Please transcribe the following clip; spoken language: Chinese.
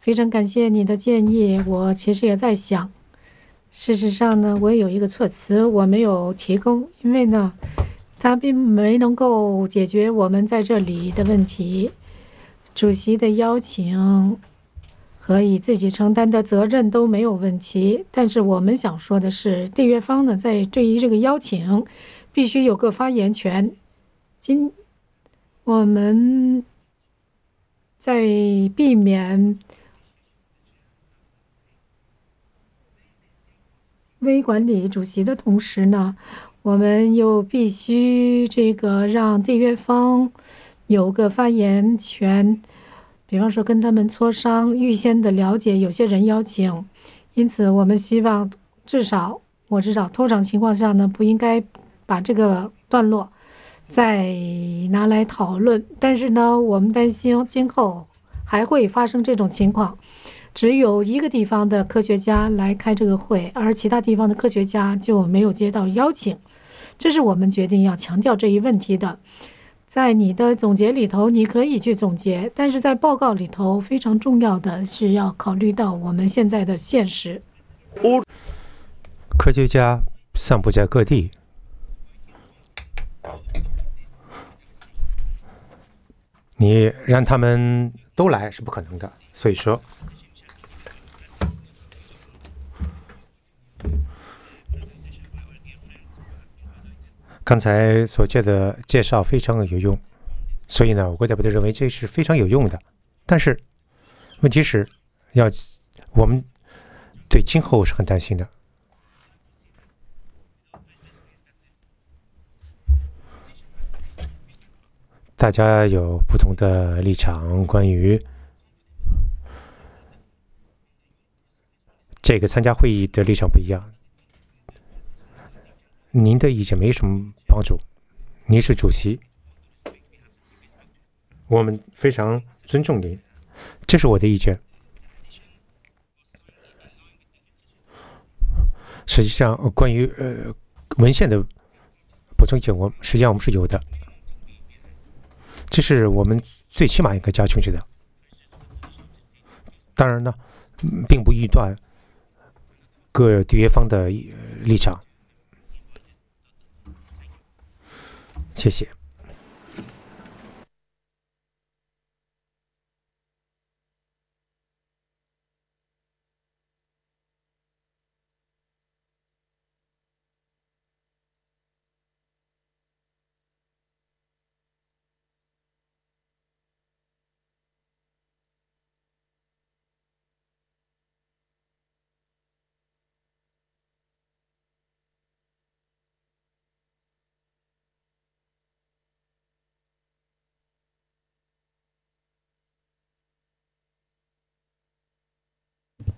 非常感谢你的建议。我其实也在想，事实上呢，我也有一个措辞我没有提供，因为呢，它并没能够解决我们在这里的问题。主席的邀请和以自己承担的责任都没有问题，但是我们想说的是，缔约方呢，在对于这个邀请，必须有个发言权。我们在避免微管理主席的同时呢，我们又必须让缔约方有个发言权，比方说跟他们磋商，预先的了解有些人邀请，因此我们希望我知道通常情况下呢，不应该把这个段落再拿来讨论，但是呢，我们担心今后还会发生这种情况。只有一个地方的科学家来开这个会，而其他地方的科学家就没有接到邀请，这是我们决定要强调这一问题的。在你的总结里头，你可以去总结，但是在报告里头非常重要的是要考虑到我们现在的现实。 科学家散布在各地，你让他们都来是不可能的，所以说刚才所介的介绍非常有用，所以呢，我代表认为这是非常有用的。但是问题是，我们对今后是很担心的。大家有不同的立场，关于这个参加会议的立场不一样。您的意见没什么帮助，您是主席，我们非常尊重您，这是我的意见。实际上，关于文献的补充意见，实际上我们是有的，这是我们最起码应该加进去的。当然呢，并不臆断各缔约方的立场。谢谢。